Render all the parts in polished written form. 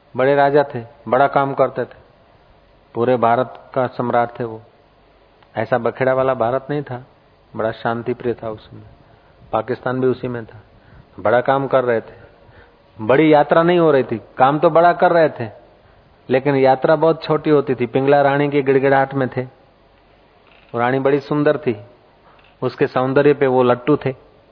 बड़े राजा थे, बड़ा काम करते थे, पूरे भारत का सम्राट थे वो। ऐसा बखेड़ा वाला भारत नहीं था, बड़ा शांति प्रिय था उसमें। पाकिस्तान भी उसी में था। बड़ा काम कर रहे थे, बड़ी यात्रा नहीं हो रही थी, काम तो बड़ा कर रहे थे लेकिन यात्रा बहुत छोटी होती थी। पिंगला रानी की गिड़गिड़ाहट में थे। रानी बड़ी सुंदर थी, उसके सौंदर्य पे वो लट्टू थे।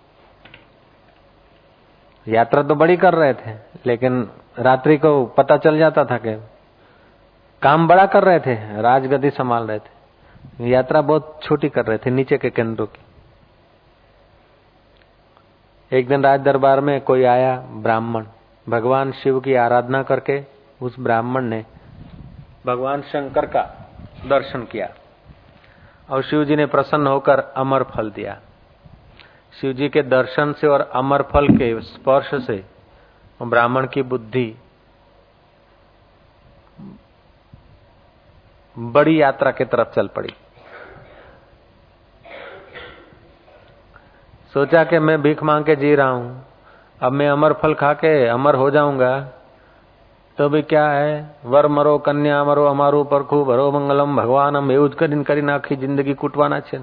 यात्रा तो बड़ी कर रहे थे लेकिन रात्रि को पता चल जाता था कि काम बड़ा कर रहे थे, राजगद्दी संभाल रहे थे, यात्रा बहुत छोटी कर रहे थे, नीचे के केंद्रों की। एक दिन राज दरबार में कोई आया ब्राह्मण, भगवान शिव की आराधना करके उस ब्राह्मण ने भगवान शंकर का दर्शन किया और शिव जी ने प्रसन्न होकर अमर फल दिया। शिव जी के दर्शन से और अमर फल के स्पर्श से ब्राह्मण की बुद्धि बड़ी यात्रा की तरफ चल पड़ी। सोचा कि मैं भीख मांग के जी रहा हूं, अब मैं अमर फल खा के अमर हो जाऊंगा तो भी क्या है, वर मरो कन्या मरो अमारू परखू भरो मंगलम भगवानम એવું જ કરીને આખી जिंदगी कूटवाना છે।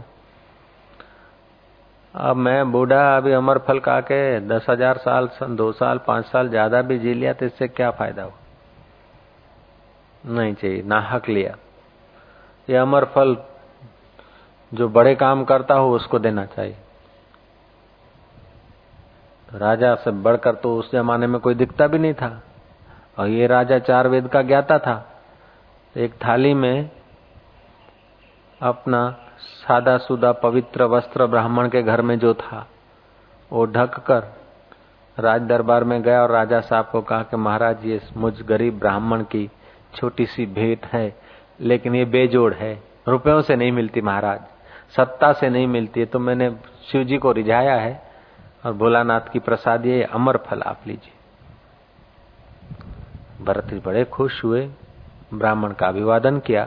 अब मैं बूढ़ा अभी अमर फल खा के 10,000 साल 2 साल 5 साल ज्यादा भी जी लिया तो इससे क्या फायदा हो, नहीं चाहिए, नाहक लिया। ये अमर फल जो बड़े काम करता हो उसको देना चाहिए। तो राजा से बढ़कर तो उस जमाने में कोई दिखता भी नहीं था और ये राजा 4 वेद का ज्ञाता था। एक थाली में अपना सादा सुदा पवित्र वस्त्र ब्राह्मण के घर में जो था वो ढक कर राज दरबार में गया और राजा साहब को कहा कि महाराज ये मुझ गरीब ब्राह्मण की छोटी सी भेंट है, लेकिन ये बेजोड़ है, रुपयों से नहीं मिलती महाराज, सत्ता से नहीं मिलती है, तो मैंने शिव जी को रिझाया है और भोलानाथ की प्रसाद ये अमर फल आप लीजिए। भरत जी बड़े खुश हुए, ब्राह्मण का अभिवादन किया।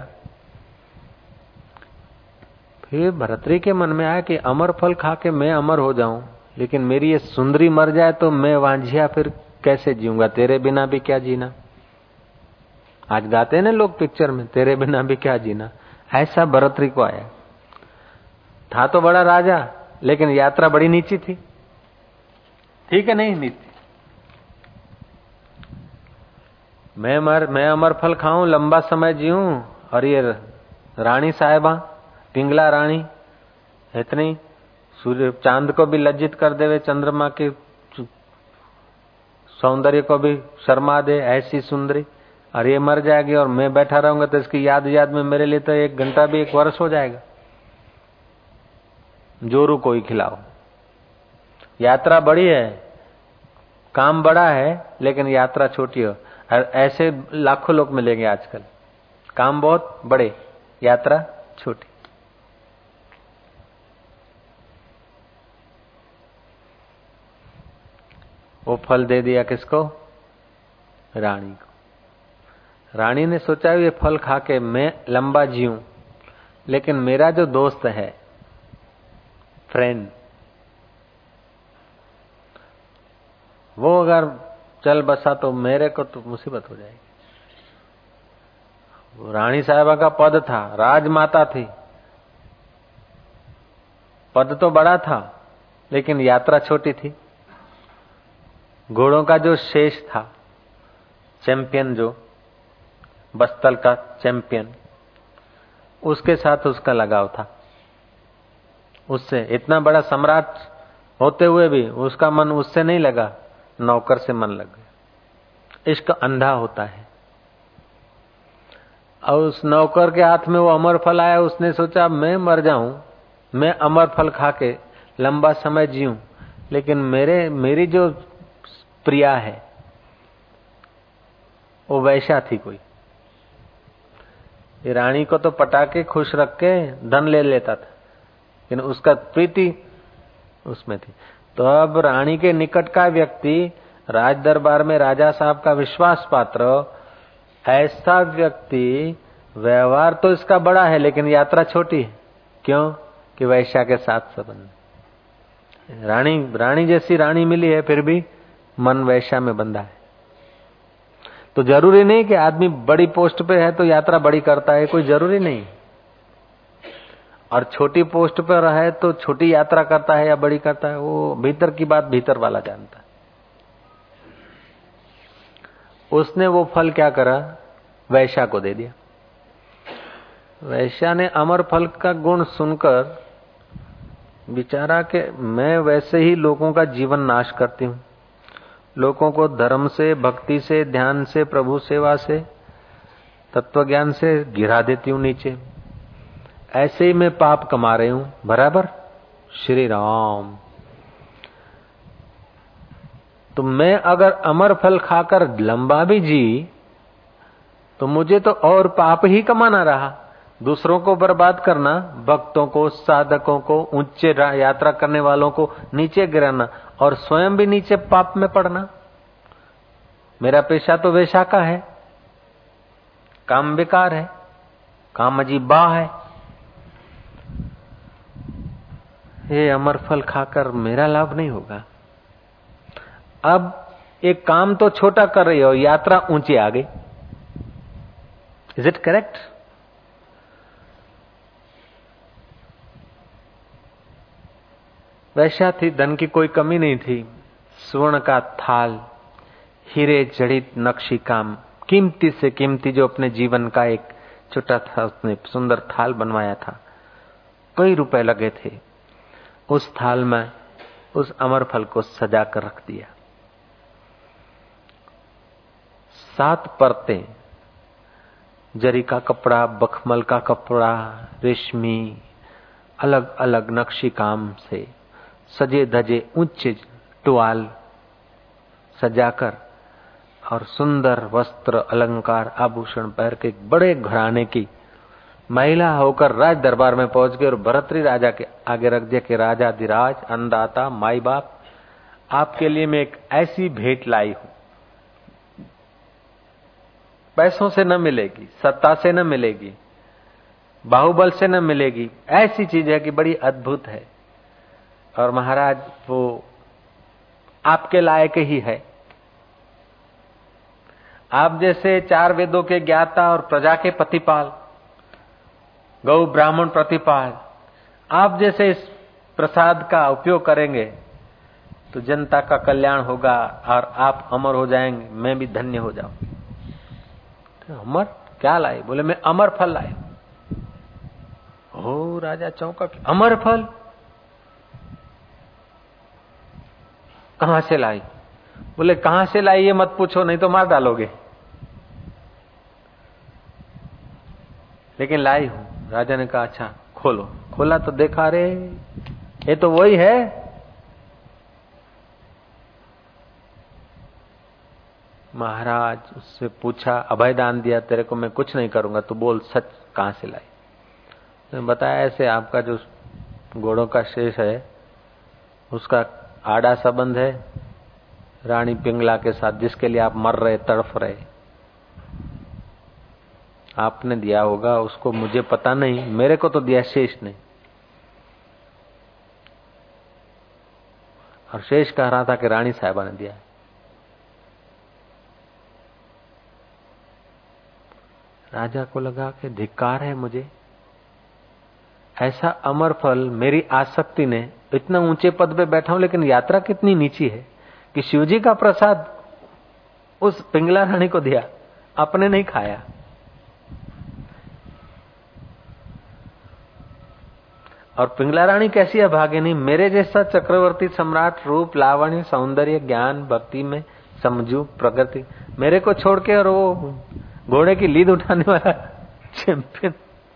फिर भरतरी के मन में आया कि अमर फल खा के मैं अमर हो जाऊं, लेकिन मेरी ये सुंदरी मर जाए तो मैं वांझिया फिर कैसे जीऊंगा, तेरे बिना भी क्या जीना। आज गाते हैं ना लोग पिक्चर में, तेरे बिना भी क्या जीना। ऐसा भरतरी को आया। था तो बड़ा राजा लेकिन यात्रा बड़ी नीची थी, ठीक है नहीं नीची। मैं अमर फल खाऊं, लंबा समय जीऊं, और ये रानी साहिबा पिंगला रानी इतनी सूर्य चांद को भी लज्जित कर देवे, चंद्रमा के सौंदर्य को भी शर्मा दे, ऐसी सुंदरी, और ये मर जाएगी और मैं बैठा रहूंगा तो इसकी याद याद में मेरे लिए तो 1 घंटा भी 1 वर्ष हो जाएगा। जोरू कोई खिलाओ। यात्रा बड़ी है, काम बड़ा है लेकिन यात्रा छोटी हो। ऐसे लाखों लोग मिलेंगे आजकल, काम बहुत बड़े, यात्रा छोटी। वो फल दे दिया किसको, रानी को। रानी ने सोचा ये फल खा के मैं लंबा जीऊं, लेकिन मेरा जो दोस्त है, फ्रेंड, वो अगर चल बसा तो मेरे को तो मुसीबत हो जाएगी। वो रानी साहिबा का पद था, राजमाता थी, पद तो बड़ा था लेकिन यात्रा छोटी थी। घोड़ों का जो शेष था, चैंपियन, जो बस्तल का चैंपियन, उसके साथ उसका लगाव था। उससे इतना बड़ा सम्राट होते हुए भी उसका मन उससे नहीं लगा, नौकर से मन लग गया। इश्क अंधा होता है। और उस नौकर के हाथ में वो अमर फल आया, उसने सोचा मैं मर जाऊं, मैं अमर फल खा के लंबा समय जीऊं, लेकिन मेरी जो प्रिया है वो वैश्या थी कोई। ये रानी को तो पटाके खुश रख के धन ले लेता था, लेकिन उसका प्रीति उसमें थी। तो अब रानी के निकट का व्यक्ति, राज दरबार में राजा साहब का विश्वास पात्र, ऐसा व्यक्ति, व्यवहार तो इसका बड़ा है लेकिन यात्रा छोटी है। क्यों? कि वैश्या के साथ संबंध। रानी जैसी रानी मिली है फिर भी मन वैश्या में बंधा है। तो जरूरी नहीं कि आदमी बड़ी पोस्ट पे है तो यात्रा बड़ी करता है, कोई जरूरी नहीं। और छोटी पोस्ट पर है तो छोटी यात्रा करता है या बड़ी करता है, वो भीतर की बात भीतर वाला जानता है। उसने वो फल क्या करा, वैश्या को दे दिया। वैश्या ने अमर फल का गुण सुनकर विचारा कि मैं वैसे ही लोगों का जीवन नाश करती हूँ, लोगों को धर्म से, भक्ति से, ध्यान से, प्रभु सेवा से, तत्वज्ञान से गिरा देती हूँ नीचे, ऐसे ही मैं पाप कमा रही हूँ। बराबर श्री राम। तो मैं अगर अमर फल खाकर लंबा भी जी तो मुझे तो और पाप ही कमाना रहा, दूसरों को बर्बाद करना, भक्तों को, साधकों को, ऊंचे यात्रा करने वालों को नीचे गिराना और स्वयं भी नीचे पाप में पड़ना। मेरा पेशा तो वेश्या का है, काम बेकार है, काम अजीबा है। ये अमर फल खाकर मेरा लाभ नहीं होगा। अब एक काम तो छोटा कर रही हो, यात्रा ऊंची आ गई। Is it correct? वैश्या थी, धन की कोई कमी नहीं थी। स्वर्ण का थाल, हीरे जड़ित नक्शी काम, कीमती से कीमती, जो अपने जीवन का एक छोटा था उसने सुंदर थाल बनवाया था, कई रुपए लगे थे। उस थाल में उस अमर फल को सजा कर रख दिया। 7 परतें, जरी का कपड़ा, बखमल का कपड़ा, रेशमी, अलग अलग नक्शी काम से सजे धजे ऊंचे टुवाल सजाकर और सुंदर वस्त्र, अलंकार, आभूषण पहन के बड़े घराने की महिला होकर राज दरबार में पहुंच गई और भरतरी राजा के आगे रख दिया कि राजाधिराज, अन्नदाता, माई बाप, आपके लिए मैं एक ऐसी भेंट लाई हूं, पैसों से न मिलेगी, सत्ता से न मिलेगी, बाहुबल से न मिलेगी, ऐसी चीज है कि बड़ी अद्भुत है और महाराज वो आपके लायक ही है। आप जैसे 4 वेदों के ज्ञाता और प्रजा के प्रतिपाल, गौ ब्राह्मण प्रतिपाल, आप जैसे इस प्रसाद का उपयोग करेंगे तो जनता का कल्याण होगा और आप अमर हो जाएंगे, मैं भी धन्य हो जाऊं। तो अमर क्या लाए? बोले मैं अमर फल लाए। ओ राजा चौंका, अमर फल कहां से लाई? बोले कहां से लाई ये मत पूछो, नहीं तो मार डालोगे, लेकिन लाई हूं। राजा ने कहा अच्छा खोलो। खोला तो देखा, रे ये तो वही है। महाराज उससे पूछा, अभय दान दिया, तेरे को मैं कुछ नहीं करूंगा, तू बोल सच कहां से लाई? तो बताया ऐसे आपका जो घोड़ों का शेष है उसका आड़ा संबंध है रानी पिंगला के साथ, जिसके लिए आप मर रहे, तड़फ रहे। आपने दिया होगा उसको, मुझे पता नहीं, मेरे को तो दिया शेष ने। और शेष कह रहा था कि रानी साहिबा ने दिया है। राजा को लगा कि धिक्कार है मुझे, ऐसा अमर फल मेरी आसक्ति ने, इतना ऊंचे पद पे बैठा हूं लेकिन यात्रा कितनी नीची है कि शिवजी का प्रसाद उस पिंगला रानी को दिया, अपने नहीं खाया। और पिंगला रानी कैसी अभागिनी, मेरे जैसा चक्रवर्ती सम्राट, रूप, लावण्य, सौंदर्य, ज्ञान, भक्ति में समझू, प्रगति, मेरे को छोड़ के और वो घोड़े की लीद उठाने वाला चैंपियन,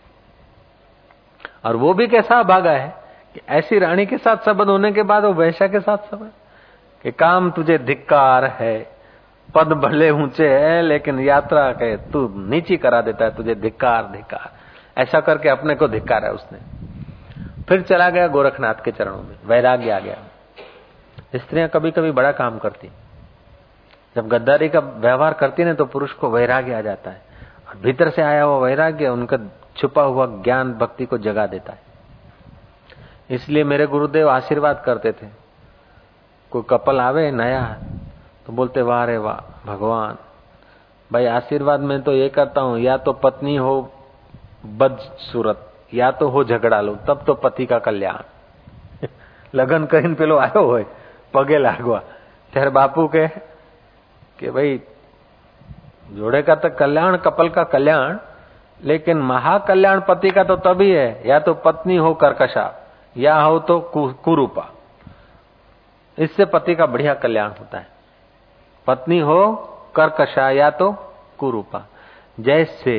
और वो भी कैसा अभागा है कि ऐसी रानी के साथ संबंध होने के बाद वो वैश्या के साथ संबंध, कि काम तुझे धिक्कार है, पद भले ऊंचे है लेकिन यात्रा के तू नीची करा देता है, तुझे धिक्कार धिक्कार। ऐसा करके अपने को धिक्कार है उसने। फिर चला गया गोरखनाथ के चरणों में, वैराग्य आ गया। स्त्रियां कभी कभी बड़ा काम करती, जब गद्दारी का व्यवहार करती ना तो पुरुष को वैराग्य आ जाता है, और भीतर से आया हुआ वैराग्य उनका छुपा हुआ ज्ञान भक्ति को जगा देता है। इसलिए मेरे गुरुदेव आशीर्वाद करते थे, कोई कपल आवे नया तो बोलते वाह रे वाह भगवान, भाई आशीर्वाद में तो ये करता हूं, या तो पत्नी हो बदसूरत, या तो हो झगड़ालू, तब तो पति का कल्याण। लग्न કરીને પેલો આવ્યો હોય પગે લાગવા, ત્યારે બાપુ કે ભાઈ जोड़े का तो कल्याण, कपल का कल्याण, लेकिन महाकल्याण पति का तो तभी है, या तो पत्नी हो कर्कशा या हो तो कुरूपा। इससे पति का बढ़िया कल्याण होता है। पत्नी हो कर्कशा या तो कुरूपा। जैसे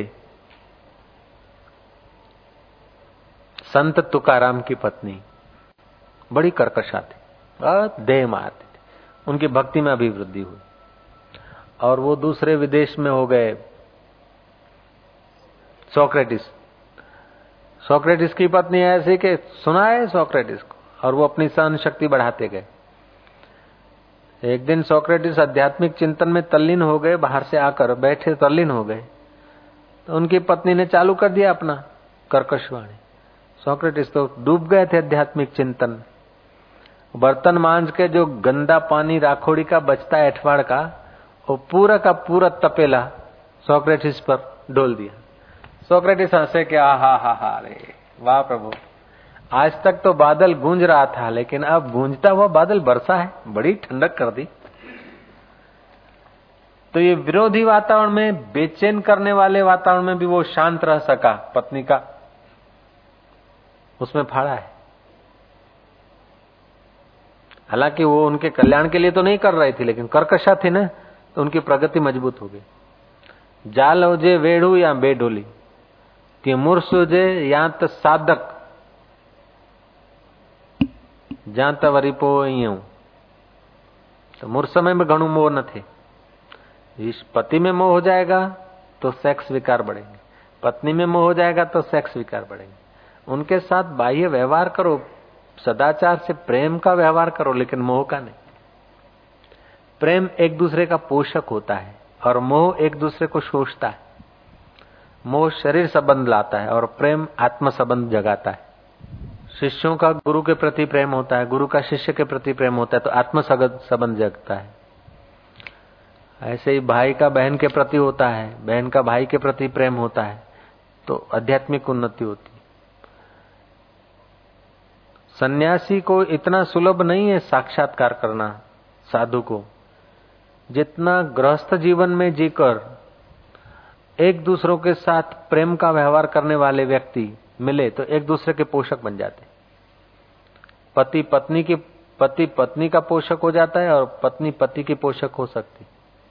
संत तुकाराम की पत्नी बड़ी कर्कशा थी, देह मारती थी, उनकी भक्ति में अभिवृद्धि हुई और वो दूसरे विदेश में हो गए। सोक्रेटिस की पत्नी ऐसी कि सुना है सोक्रेटिस को, और वो अपनी सहन शक्ति बढ़ाते गए। एक दिन सोक्रेटिस आध्यात्मिक चिंतन में तल्लीन हो गए, बाहर से आकर बैठे तल्लीन हो गए, तो उनकी पत्नी ने चालू कर दिया अपना कर्कशवाणी। सोक्रेटिस तो डूब गए थे आध्यात्मिक चिंतन। बर्तन मांज के जो गंदा पानी राखोड़ी का बचता है अठवाड़ का, वो पूरा का पूरा तपेला सोक्रेटिस पर डोल दिया। सोक्रेटिस हंसे कि हा रे वाह प्रभु, आज तक तो बादल गूंज रहा था, लेकिन अब गूंजता हुआ बादल बरसा है, बड़ी ठंडक कर दी। तो ये विरोधी वातावरण में, बेचैन करने वाले वातावरण में भी वो शांत रह सका। पत्नी का उसमें फाड़ा है। हालांकि वो उनके कल्याण के लिए तो नहीं कर रही थी, लेकिन कर्कशा थी ना, तो उनकी प्रगति मजबूत हो गई। जाल हुजे वेड़ू या बेडोली, कि मुर्स हुजे या तो साधक, ज्યાં त वरी पोइ ईअं। तो मुर्स में भी घणो मोह न थे। इस पति में मोह हो जाएगा तो सेक्स विकार बढ़ेंगे, पत्नी में मोह हो जाएगा तो सेक्स विकार बढ़ेंगे। उनके साथ बाह्य व्यवहार करो, सदाचार से प्रेम का व्यवहार करो, लेकिन मोह का नहीं। प्रेम एक दूसरे का पोषक होता है और मोह एक दूसरे को शोषता है। मोह शरीर संबंध लाता है और प्रेम आत्म संबंध जगाता है। शिष्यों का गुरु के प्रति प्रेम होता है, गुरु का शिष्य के प्रति प्रेम होता है, तो आत्म संबंध जगता है। ऐसे ही भाई का बहन के प्रति होता है, बहन का भाई के प्रति प्रेम होता है, तो आध्यात्मिक उन्नति होती है। सन्यासी को इतना सुलभ नहीं है साक्षात्कार करना साधु को, जितना गृहस्थ जीवन में जीकर एक दूसरों के साथ प्रेम का व्यवहार करने वाले व्यक्ति मिले तो एक दूसरे के पोषक बन जाते। पति पत्नी का पोषक हो जाता है और पत्नी पति की पोषक हो सकती।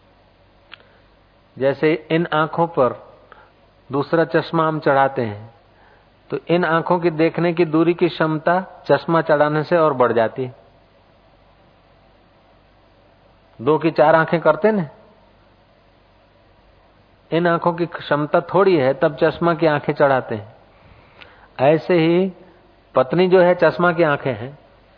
जैसे इन आंखों पर दूसरा चश्मा हम चढ़ाते हैं तो इन आंखों की देखने की दूरी की क्षमता चश्मा चढ़ाने से और बढ़ जाती है। 2 की 4 आंखें करते ना, इन आंखों की क्षमता थोड़ी है, तब चश्मा की आंखें चढ़ाते हैं। ऐसे ही पत्नी जो है चश्मा की आंखें हैं,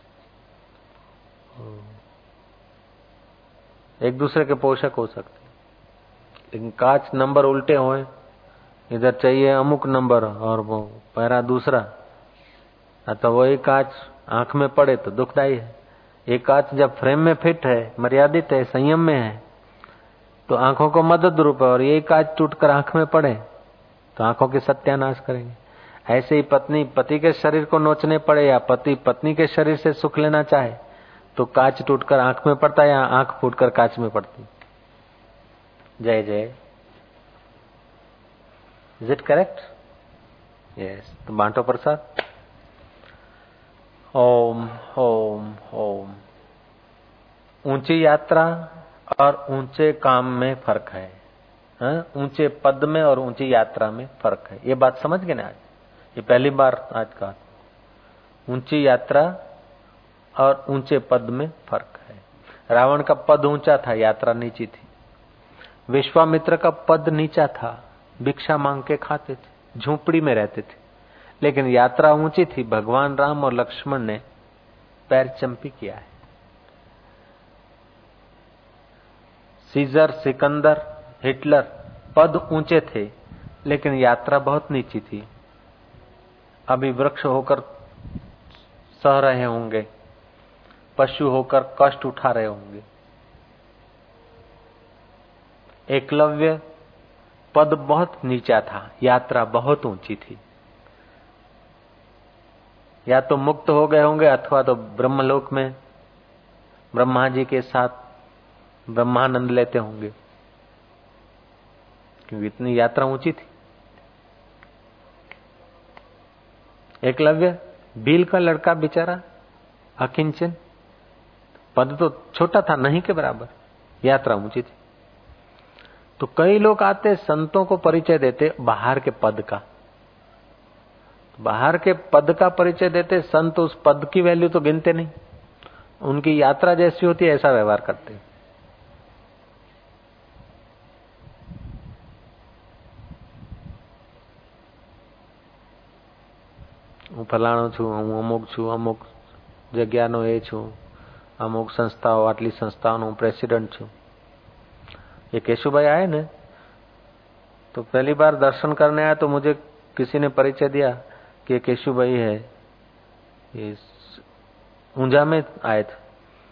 एक दूसरे के पोषक हो सकते। लेकिन कांच नंबर उल्टे होए, इधर चाहिए अमुक नंबर और वो पैरा दूसरा, तो वही कांच आंख में पड़े तो दुखदाई है। ये कांच जब फ्रेम में फिट है, मर्यादित है, संयम में है, तो आंखों को मदद रूप है, और यही कांच टूटकर आंख में पड़े तो आंखों के सत्यानाश करेंगे। ऐसे ही पत्नी पति के शरीर को नोचने पड़े या पति पत्नी के शरीर से सुख लेना चाहे तो कांच टूटकर आंख में पड़ता है या आंख फूटकर कांच में पड़ती। जय जय। Is it correct? यस। तो बांटो प्रसाद। ओम ओम ओम। ऊंची यात्रा और ऊंचे काम में फर्क है। ऊंचे पद में और ऊंची यात्रा में फर्क है। ये बात समझ गए ना? आज ये पहली बार आज का। ऊंची यात्रा और ऊंचे पद में फर्क है। रावण का पद ऊंचा था, यात्रा नीची थी। विश्वामित्र का पद नीचा था, भिक्षा मांग के खाते थे, झोपड़ी में रहते थे, लेकिन यात्रा ऊंची थी। भगवान राम और लक्ष्मण ने पैर चंपी किया है। सीजर, सिकंदर, हिटलर पद ऊंचे थे, लेकिन यात्रा बहुत नीची थी। अभी वृक्ष होकर सह रहे होंगे, पशु होकर कष्ट उठा रहे होंगे। एकलव्य पद बहुत नीचा था, यात्रा बहुत ऊंची थी। या तो मुक्त हो गए होंगे अथवा तो ब्रह्मलोक में ब्रह्मा जी के साथ ब्रह्मानंद लेते होंगे, क्योंकि इतनी यात्रा ऊंची थी। एकलव्य भील का लड़का बेचारा अकिंचन, पद तो छोटा था, नहीं के बराबर, यात्रा ऊंची थी। तो कई लोग आते संतों को परिचय देते बाहर के पद का, बाहर के पद का परिचय देते संत, उस पद की वैल्यू तो गिनते नहीं, उनकी यात्रा जैसी होती है ऐसा व्यवहार करते। હું ફલાણો છું, હું અમુક છું, અમુક જગ્યાનો એ છું, અમુક સંસ્થાઓ, આટલી સંસ્થાઓનો હું પ્રેસિડેન્ટ છું। ये केशुभाई आए ना, तो पहली बार दर्शन करने आया तो मुझे किसी ने परिचय दिया कि ये केशुभाई है, ये ऊंझा में आए थे,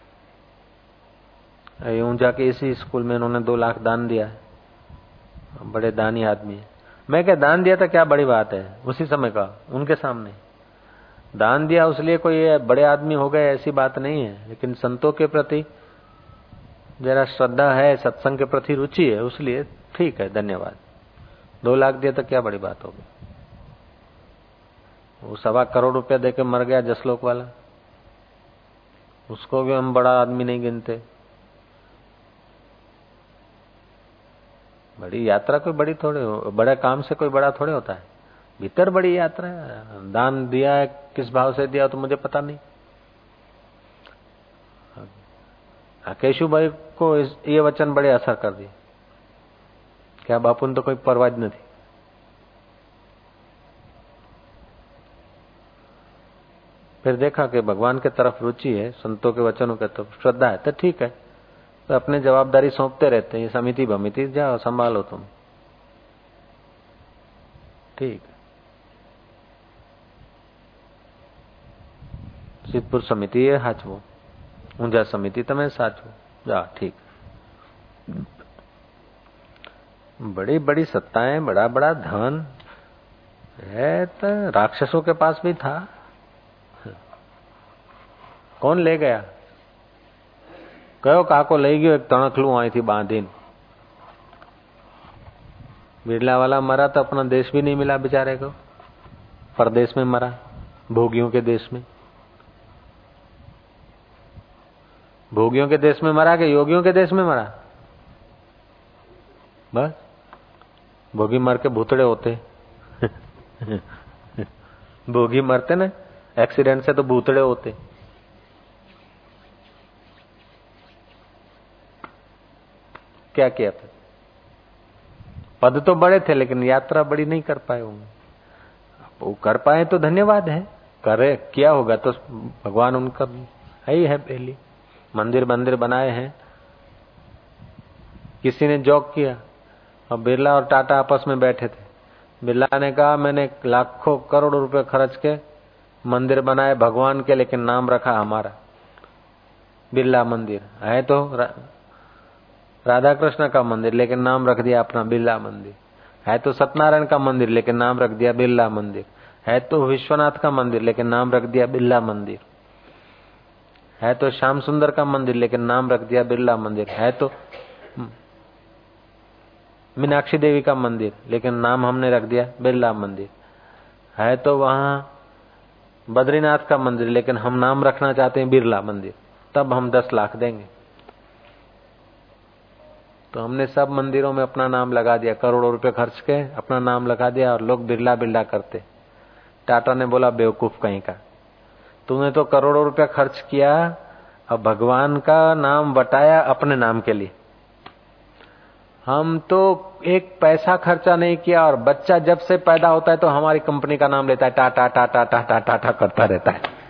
ये ऊंझा के इसी स्कूल में इन्होंने 2 लाख दान दिया है, बड़े दानी आदमी है। मैं क्या दान दिया था, क्या बड़ी बात है, उसी समय का उनके सामने दान दिया, उसलिए कोई बड़े आदमी हो गए ऐसी बात नहीं है, लेकिन संतों के प्रति जरा श्रद्धा है, सत्संग के प्रति रुचि है, उसलिए ठीक है, धन्यवाद। 2 लाख दिया तो क्या बड़ी बात होगी। वो 1.25 करोड़ रुपया देके मर गया जसलोक वाला, उसको भी हम बड़ा आदमी नहीं गिनते। बड़ी यात्रा कोई बड़ी थोड़े, बड़े काम से कोई बड़ा थोड़े होता है, भीतर बड़ी यात्रा है। दान दिया है, किस भाव से दिया तो मुझे पता नहीं। केशुभाई को ये वचन बड़े असर कर दिए, क्या बापू ने तो कोई परवाह नहीं थी। फिर देखा कि भगवान के तरफ रुचि है, संतों के वचनों के तरफ श्रद्धा है, तो ठीक है, तो अपने जवाबदारी सौंपते रहते हैं। ये समिति भमिति जाओ संभालो तुम, ठीक है। सिद्धपुर समिति है हाचवो, ऊंझा समिति तमें साचो जा, ठीक। बड़ी बड़ी सत्ताएं, बड़ा बड़ा धन है, तो राक्षसों के पास भी था। कौन ले गया? कयो काको लई गयो एक तणखलू आई थी बांधीन। बिरला वाला मरा तो अपना देश भी नहीं मिला बेचारे को, परदेश में मरा, भोगियों के देश में। भोगियों के देश में मरा कि योगियों के देश में मरा? बस भोगी मर के भूतड़े होते भोगी मरते ना एक्सीडेंट से तो भूतड़े होते। क्या किया था? पद तो बड़े थे लेकिन यात्रा बड़ी नहीं कर पाए होंगे। वो कर पाए तो धन्यवाद है, करे किया होगा तो भगवान उनका है ही है। पहली मंदिर मंदिर बनाए हैं, किसी ने जॉक किया। और बिरला और टाटा आपस में बैठे थे। बिरला ने कहा मैंने लाखों करोड़ों रुपए खर्च के मंदिर बनाए भगवान के, लेकिन नाम रखा हमारा बिरला मंदिर। है तो राधा कृष्ण का मंदिर, लेकिन नाम रख दिया अपना बिरला मंदिर। है तो सत्यनारायण का मंदिर, लेकिन नाम रख दिया बिरला मंदिर। है तो विश्वनाथ का मंदिर, लेकिन नाम रख दिया बिरला मंदिर। है तो श्याम सुंदर का मंदिर, लेकिन नाम रख दिया बिरला मंदिर। है तो मीनाक्षी देवी का मंदिर, लेकिन नाम हमने रख दिया बिरला मंदिर। है तो वहां बद्रीनाथ का मंदिर, लेकिन हम नाम रखना चाहते हैं बिरला मंदिर। तब हम 10 लाख देंगे। तो हमने सब मंदिरों में अपना नाम लगा दिया, करोड़ों रुपए खर्च के अपना नाम लगा दिया, और लोग बिरला बिरला करते। टाटा ने बोला बेवकूफ कहीं का, तूने तो करोड़ों रुपया खर्च किया और भगवान का नाम बटाया अपने नाम के लिए। हम तो एक पैसा खर्चा नहीं किया, और बच्चा जब से पैदा होता है तो हमारी कंपनी का नाम लेता है, टाटा टाटा टाटा टाटा करता रहता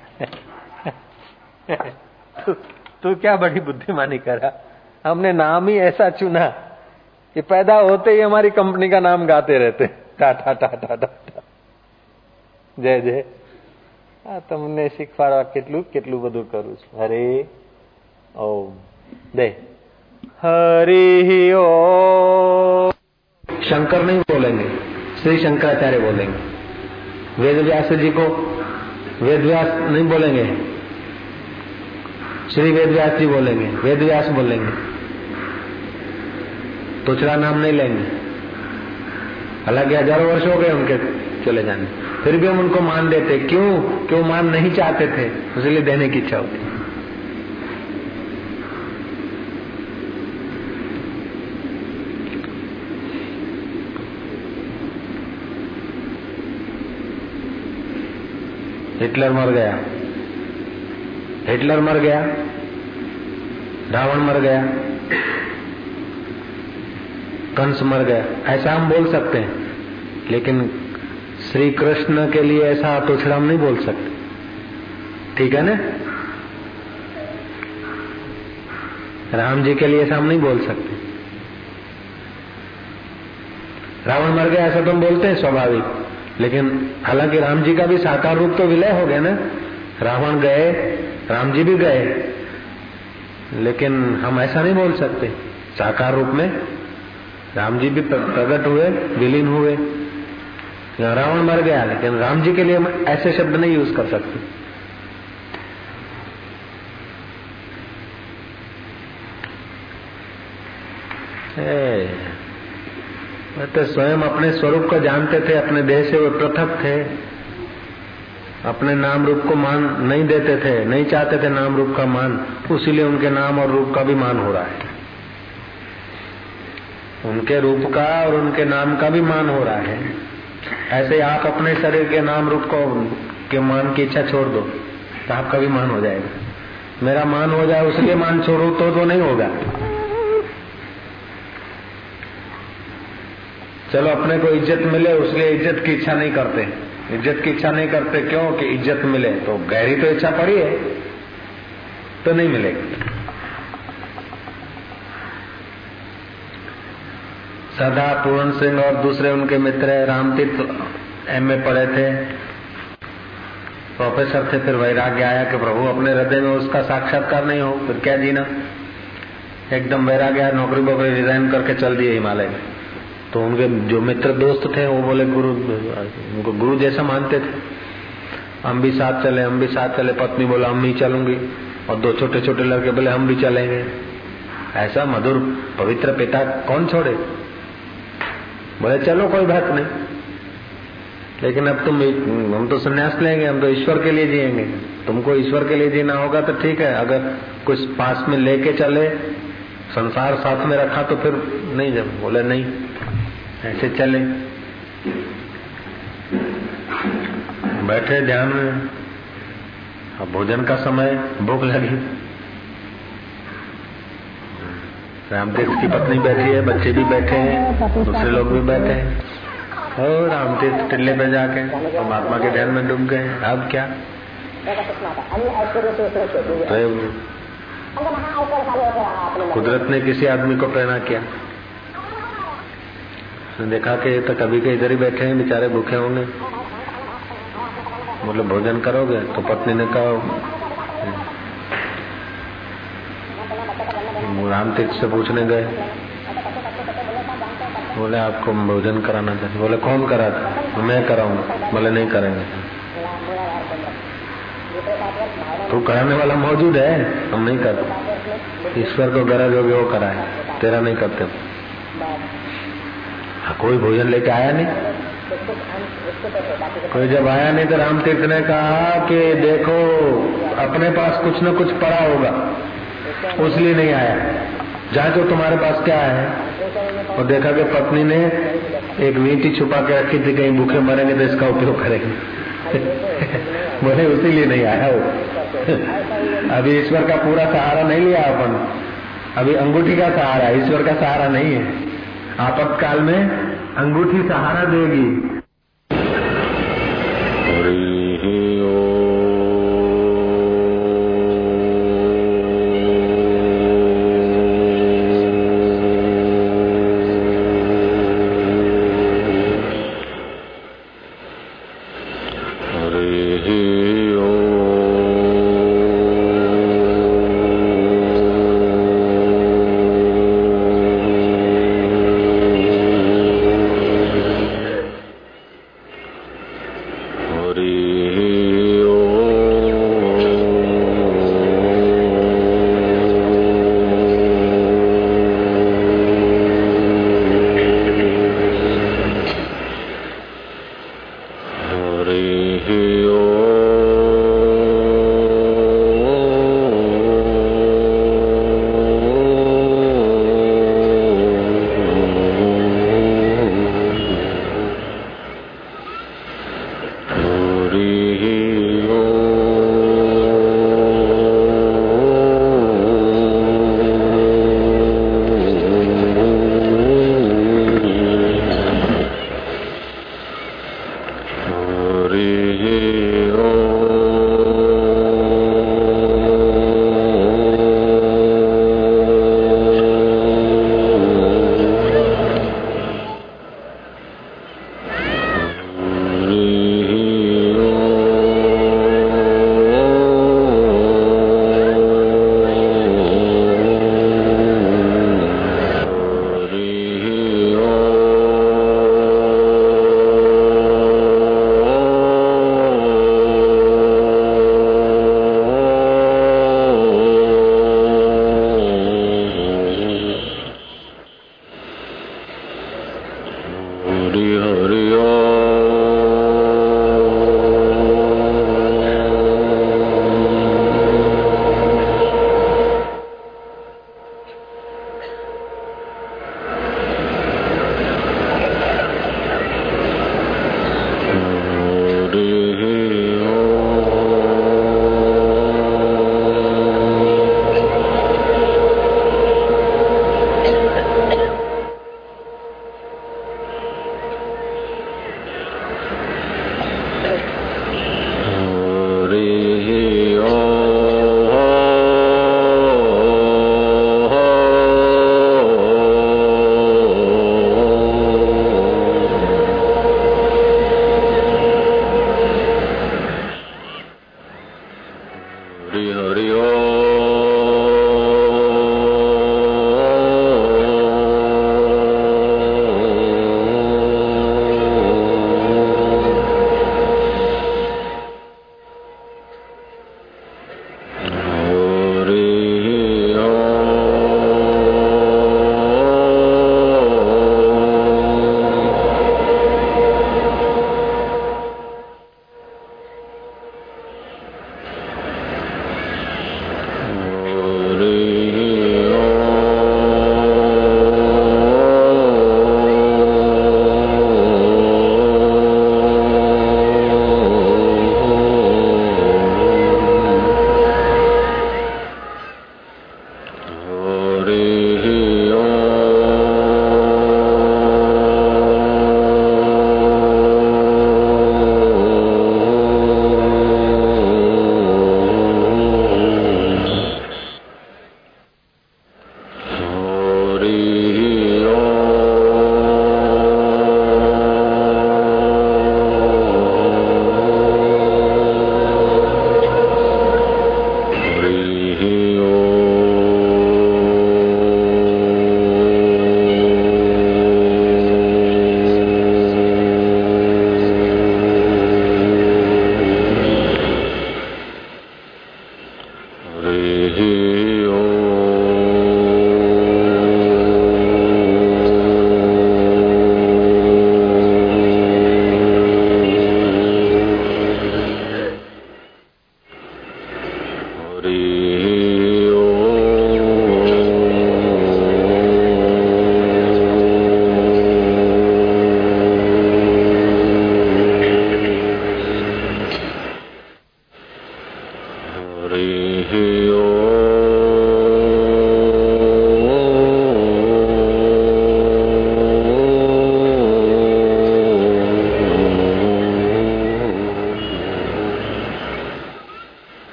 है। तू क्या बड़ी बुद्धिमानी करा, हमने नाम ही ऐसा चुना कि पैदा होते ही हमारी कंपनी का नाम गाते रहते, टाटा टाटा टाटा जय जय। તમને શીખવાડવા કેટલું કેટલું બધું કરું છું। હરે ઓમ દે હરિ ઓમ। शंकर नहीं बोलेंगे, श्री शंकराचार्य बोलेंगे। वेद व्यास जी को वेद व्यास नहीं बोलेंगे, श्री वेद व्यास जी बोलेंगे, वेद व्यास बोलेंगे, तोचड़ा नाम नहीं लेंगे। हालांकि हजारों वर्ष हो गए उनके चले जाने, फिर भी हम उनको मान देते। क्यों मान नहीं चाहते थे, इसलिए देने की इच्छा होती। हिटलर मर गया, रावण मर गया, कंस मर गया, ऐसा हम बोल सकते हैं। लेकिन श्री कृष्ण के लिए ऐसा तोछड़ा हम नहीं बोल सकते, ठीक है ना? राम जी के लिए ऐसा हम नहीं बोल सकते। रावण मर गया ऐसा तो हम बोलते हैं स्वाभाविक, लेकिन हालांकि राम जी का भी साकार रूप तो विलय हो गया ना। रावण गए, राम जी भी गए, लेकिन हम ऐसा नहीं बोल सकते। साकार रूप में राम जी भी प्रकट हुए, विलीन हुए। रावण मर गया, लेकिन राम जी के लिए हम ऐसे शब्द नहीं यूज कर सकते। तो स्वयं अपने स्वरूप को जानते थे, अपने देह से वो पृथक थे, अपने नाम रूप को मान नहीं देते थे, नहीं चाहते थे नाम रूप का मान, उसीलिए उनके नाम और रूप का भी मान हो रहा है। उनके रूप का और उनके नाम का भी मान हो रहा है। ऐसे आप अपने शरीर के नाम रूप को के मान की इच्छा छोड़ दो तो आपका भी मान हो जाएगा। मेरा मान हो जाए उसके मान छोड़ो तो नहीं होगा। चलो अपने को इज्जत मिले उसलिए इज्जत की इच्छा नहीं करते। इज्जत की इच्छा नहीं करते क्यों? कि इज्जत मिले, तो गहरी तो इच्छा पड़ी है तो नहीं मिलेगी। सदा पूर्ण सिंह और दूसरे उनके मित्र रामतीर्थ एमए पढ़े थे, प्रोफेसर थे। फिर वैराग्य आया कि प्रभु अपने हृदय में उसका साक्षात्कार नहीं हो फिर क्या जीना। एकदम वैराग्य आया, नौकरी वोकरी रिजाइन करके चल दिए हिमालय में। तो उनके जो मित्र दोस्त थे वो बोले गुरु, उनको गुरु जैसा मानते थे। हम भी साथ चले। पत्नी बोला हम भी चलूंगी, और दो छोटे छोटे लड़के बोले हम भी चलेंगे। ऐसा मधुर पवित्र पिता कौन छोड़े। बोले चलो कोई बात नहीं, लेकिन अब हम तो संन्यास लेंगे, हम तो ईश्वर के लिए जिएंगे। तुमको ईश्वर के लिए जीना होगा तो ठीक है, अगर कुछ पास में लेके चले, संसार साथ में रखा तो फिर नहीं। जब बोले नहीं, ऐसे चले। बैठे ध्यान में, अब भोजन का समय, भूख लगी। रामतीर्थ की पत्नी बैठी है, बच्चे भी बैठे हैं, दूसरे लोग भी बैठे हैं। और रामतीर्थ टिल्ले पे जाके परमात्मा के ध्यान में डूब गए। अब क्या? तो कुदरत ने किसी आदमी को प्रेरणा किया, उसने देखा कि तो कभी के इधर ही बैठे हैं, बेचारे भूखे होंगे, मतलब भोजन करोगे? तो पत्नी ने कहा, रामतीर्थ से पूछने गए, बोले आपको भोजन कराना था। बोले कौन करा था? मैं कराऊंगा। बोले नहीं करेंगे। तो कराने वाला मौजूद है, हम नहीं करते। ईश्वर को गरज होगी वो कराए, तेरा नहीं करते। कोई भोजन लेके आया नहीं। कोई जब आया नहीं तो रामतीर्थ ने कहा कि देखो अपने पास कुछ न कुछ पड़ा होगा, उसलिए नहीं आया। जांचो तुम्हारे पास क्या है। और देखा कि पत्नी ने एक वींटी छुपा के रखी थी, कहीं भूखे मरेंगे तो इसका उपयोग करेंगे। बोले उसीलिए नहीं आया वो। अभी ईश्वर का पूरा सहारा नहीं लिया अपन, अभी अंगूठी का सहारा, ईश्वर का सहारा नहीं है। आपातकाल में अंगूठी सहारा देगी।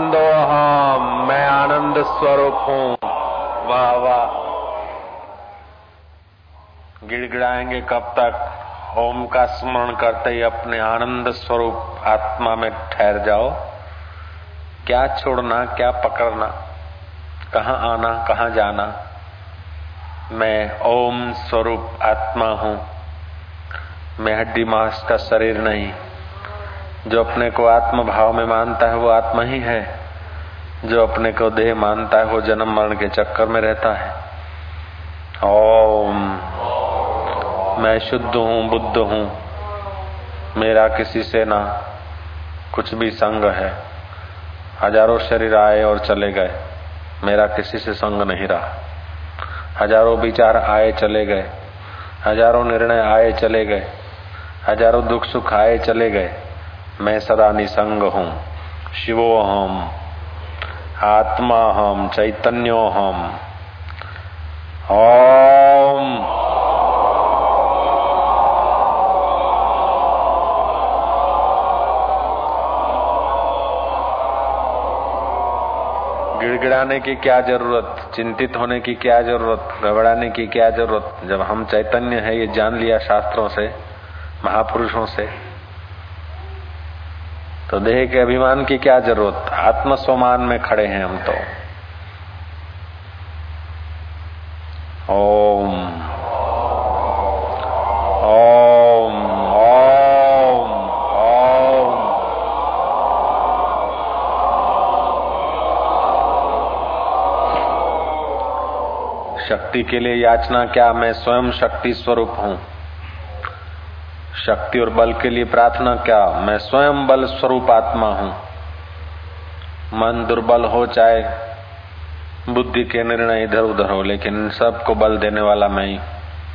आनंदोहम, मैं आनंद स्वरूप हूँ। वाह वाह। गिड़गिड़ाएंगे कब तक? ओम का स्मरण करते ही अपने आनंद स्वरूप आत्मा में ठहर जाओ। क्या छोड़ना, क्या पकड़ना, कहाँ आना, कहाँ जाना। मैं ओम स्वरूप आत्मा हूँ, मैं हड्डी मांस का शरीर नहीं। जो अपने को आत्म भाव में मानता है वो आत्मा ही है। जो अपने को देह मानता है वो जन्म मरण के चक्कर में रहता है। ओम। मैं शुद्ध हूँ, बुद्ध हूँ, मेरा किसी से ना कुछ भी संग है। हजारों शरीर आए और चले गए, मेरा किसी से संग नहीं रहा। हजारों विचार आए चले गए, हजारों निर्णय आए चले गए, हजारों दुख सुख आए चले गए, मैं सदा निसंग हूँ। शिवोहम, आत्मा हम, चैतन्यो हम। ओम। गिड़गिड़ाने की क्या जरूरत, चिंतित होने की क्या जरूरत, घबराने की क्या जरूरत। जब हम चैतन्य है ये जान लिया शास्त्रों से, महापुरुषों से, तो देह के अभिमान की क्या जरूरत। आत्म स्वमान में खड़े हैं हम तो। ओम ओम ओम ओम। शक्ति के लिए याचना क्या? मैं स्वयं शक्ति स्वरूप हूँ। शक्ति और बल के लिए प्रार्थना क्या? मैं स्वयं बल स्वरूप आत्मा हूँ। मन दुर्बल हो, चाहे बुद्धि के निर्णय इधर उधर हो, लेकिन सबको बल देने वाला मैं ही।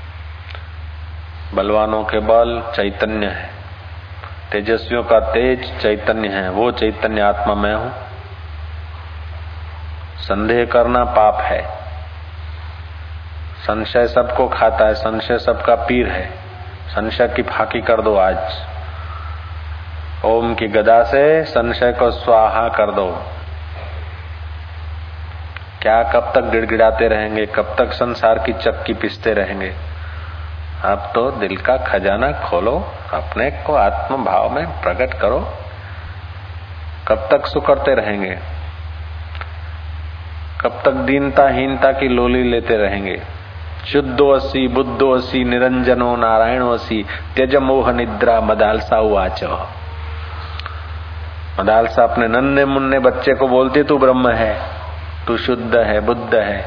बलवानों के बल चैतन्य है, तेजस्वियों का तेज चैतन्य है। वो चैतन्य आत्मा मैं हूँ। संदेह करना पाप है। संशय सबको खाता है, संशय सबका पीर है। संशय की फाकी कर दो आज। ओम की गदा से संशय को स्वाहा कर दो। क्या कब तक गिड़गिड़ाते रहेंगे? कब तक संसार की चक्की पिसते रहेंगे? अब तो दिल का खजाना खोलो, अपने को आत्म भाव में प्रकट करो। कब तक सुकरते रहेंगे? कब तक दीनता हीनता की लोली लेते रहेंगे? शुद्धोऽसि बुद्धोऽसि निरंजनो नारायणोऽसि त्यज मोह निद्रा मदालसा उवाच। मदालसा अपने नन्हे मुन्ने बच्चे को बोलती, तू ब्रह्म है, तू शुद्ध है, बुद्ध है।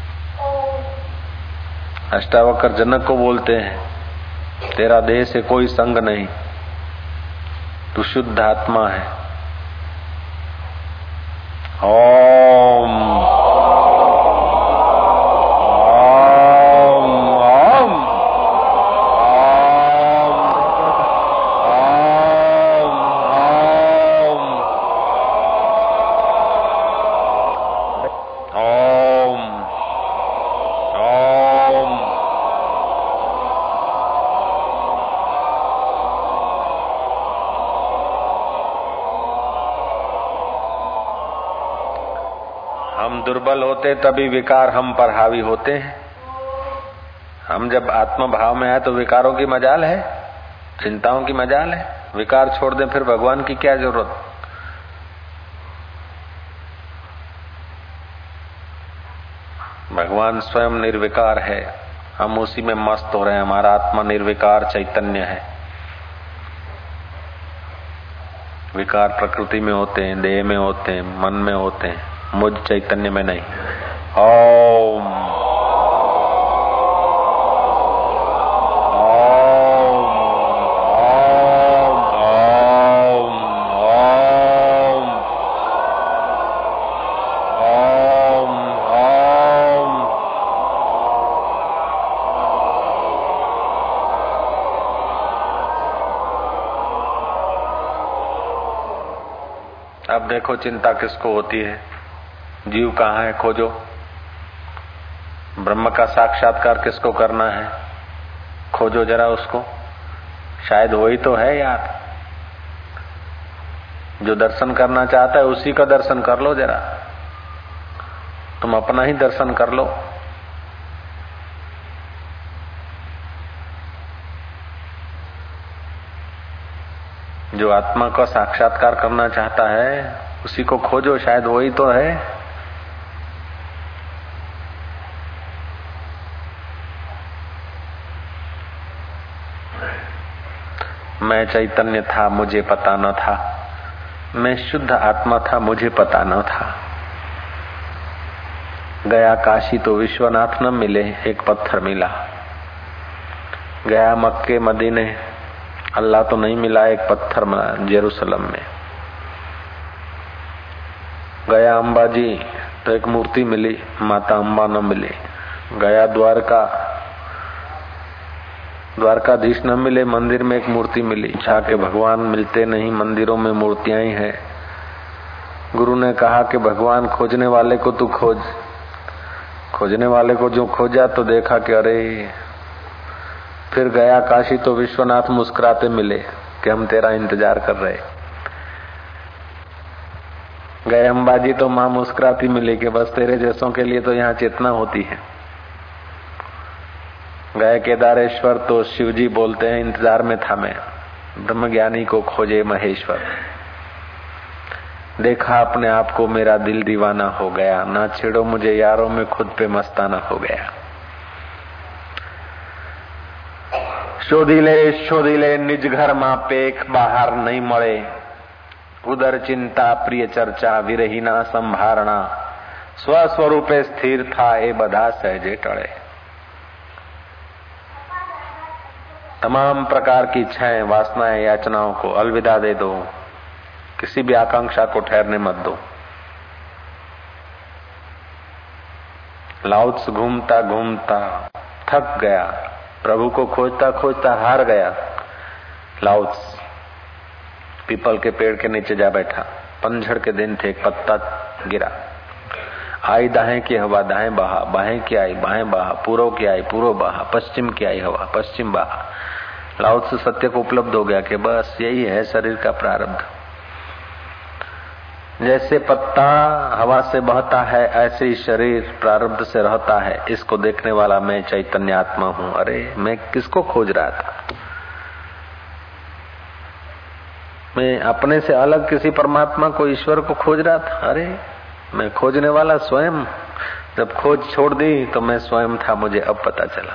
अष्टावक्र जनक को बोलते हैं, तेरा देह से कोई संग नहीं, तू शुद्ध आत्मा है। ओम हम दुर्बल होते तभी विकार हम पर हावी होते हैं। हम जब आत्म भाव में आए तो विकारों की मजाल है, चिंताओं की मजाल है। विकार छोड़ दें फिर भगवान की क्या जरूरत। भगवान स्वयं निर्विकार है, हम उसी में मस्त हो रहे हैं। हमारा आत्मा निर्विकार चैतन्य है। विकार प्रकृति में होते हैं, देह में होते हैं, मन में होते हैं, मुझ चैतन्य में नहीं। ओम अब देखो चिंता किसको होती है? जीव कहाँ है खोजो। ब्रह्म का साक्षात्कार किसको करना है? खोजो जरा उसको। शायद वही तो है यार। जो दर्शन करना चाहता है उसी का दर्शन कर लो जरा, तुम अपना ही दर्शन कर लो। जो आत्मा का साक्षात्कार करना चाहता है उसी को खोजो, शायद वही तो है। मैं चैतन्य था, मुझे पता न था। मैं शुद्ध आत्मा था, मुझे पता न था। गया काशी तो विश्वनाथ न मिले, एक पत्थर मिला। गया मक्के मदीने, अल्लाह तो नहीं मिला, एक पत्थर मिला जेरूसलम में। गया अंबाजी तो एक मूर्ति मिली, माता अम्बा न मिली। गया द्वारकाधीश न मिले, मंदिर में एक मूर्ति मिली। के भगवान मिलते नहीं, मंदिरों में मूर्तियां ही है। गुरु ने कहा कि भगवान खोजने वाले को तू खोज। खोजने वाले को जो खोजा तो देखा कि अरे, फिर गया काशी तो विश्वनाथ मुस्कुराते मिले कि हम तेरा इंतजार कर रहे। गए अंबाजी तो माँ मुस्कुराती मिली कि बस तेरे जैसों के लिए तो यहाँ चेतना होती है। गए केदारेश्वर तो शिवजी बोलते हैं इंतजार में था मैं, ब्रह्मज्ञानी को खोजे महेश्वर। देखा अपने आप को, मेरा दिल दीवाना हो गया। ना छेड़ो मुझे यारों में, खुद पे मस्ताना हो गया। शोधी ले निज घर मां पेख, बाहर नहीं मळे। उदर चिंता प्रिय चर्चा, विरहीना संभारणा। स्वस्वरूपे स्थिर था, ए बधा सहजे टळे। तमाम प्रकार की इच्छाएं, वासनाएं, याचनाओं को अलविदा दे दो। किसी भी आकांक्षा को ठहरने मत दो। लाउत्स घूमता घूमता थक गया, प्रभु को खोजता खोजता हार गया। लाउत्स पीपल के पेड़ के नीचे जा बैठा। पतझड़ के दिन थे, एक पत्ता गिरा। आई दाएं की हवा, दाएं बहा। बाएं की आई, बाएं बहा। पूर्व की आई, पूर्व बहा। पश्चिम की आई हवा, पश्चिम बहा। लाउत्स सत्य को उपलब्ध हो गया कि बस यही है शरीर का प्रारब्ध। जैसे पत्ता हवा से बहता है, ऐसे ही शरीर प्रारब्ध से रहता है। इसको देखने वाला मैं चैतन्य आत्मा हूँ। अरे मैं किसको खोज रहा था? मैं अपने से अलग किसी परमात्मा को, ईश्वर को खोज रहा था। अरे मैं खोजने वाला स्वयं। जब खोज छोड़ दी तो मैं स्वयं था, मुझे अब पता चला।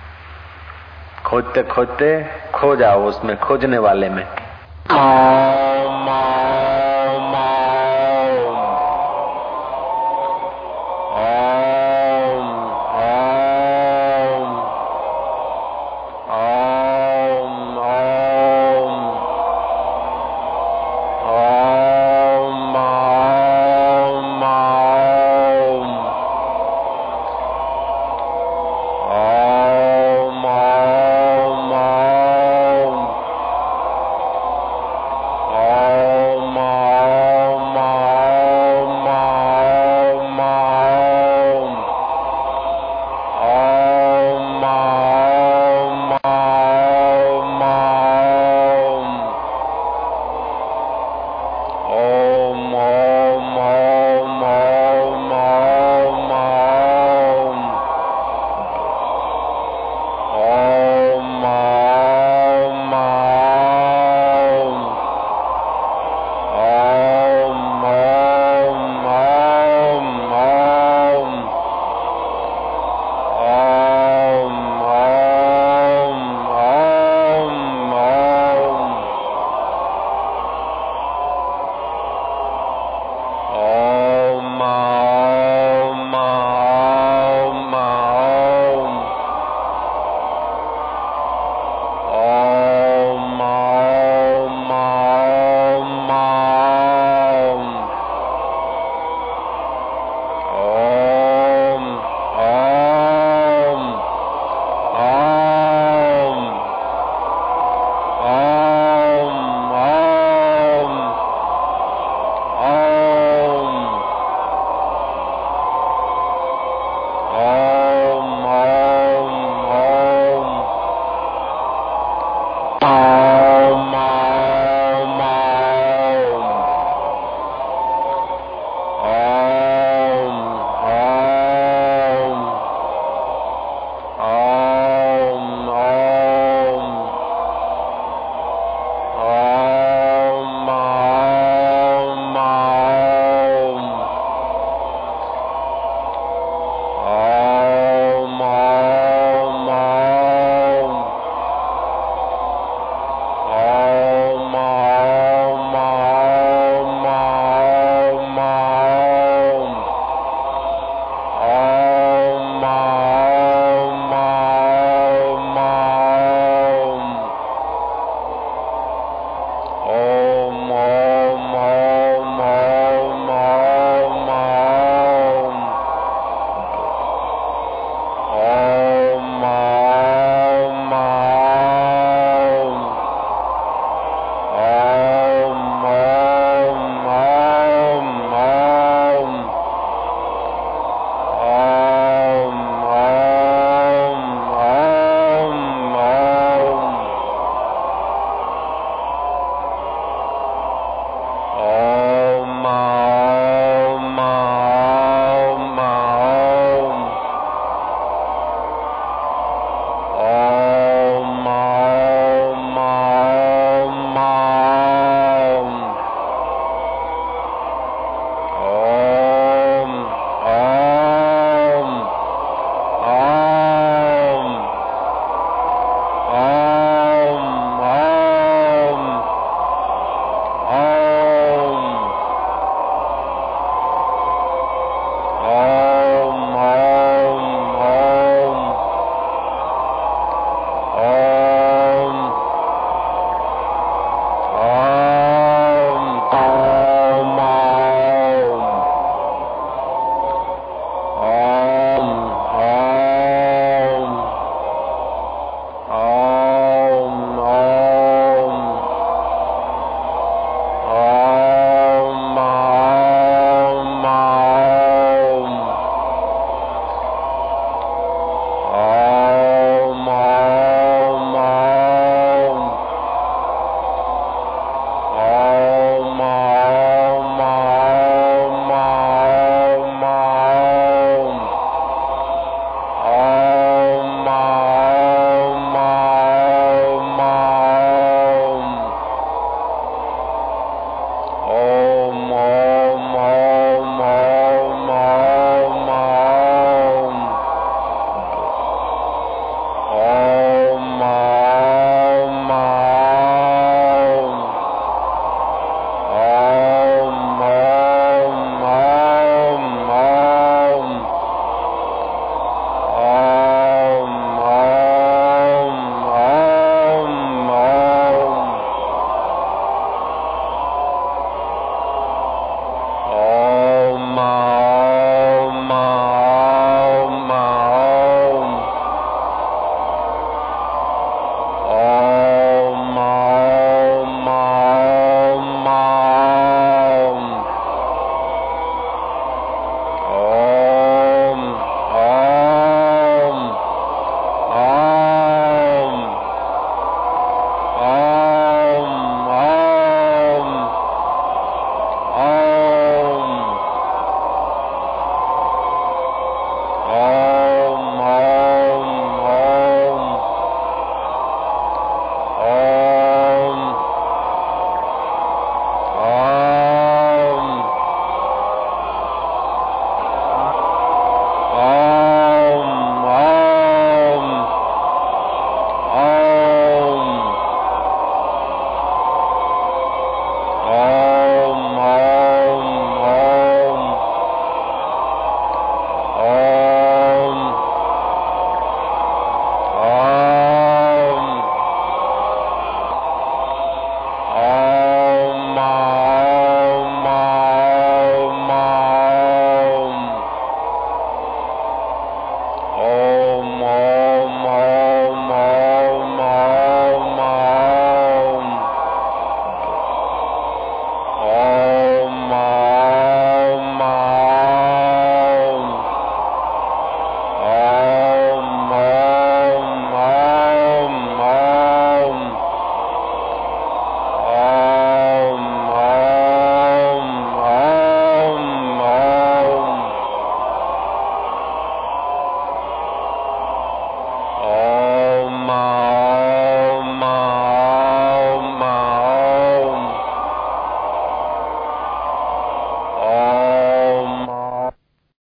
खोजते खोजते खो जाओ उसमें, खोजने वाले में।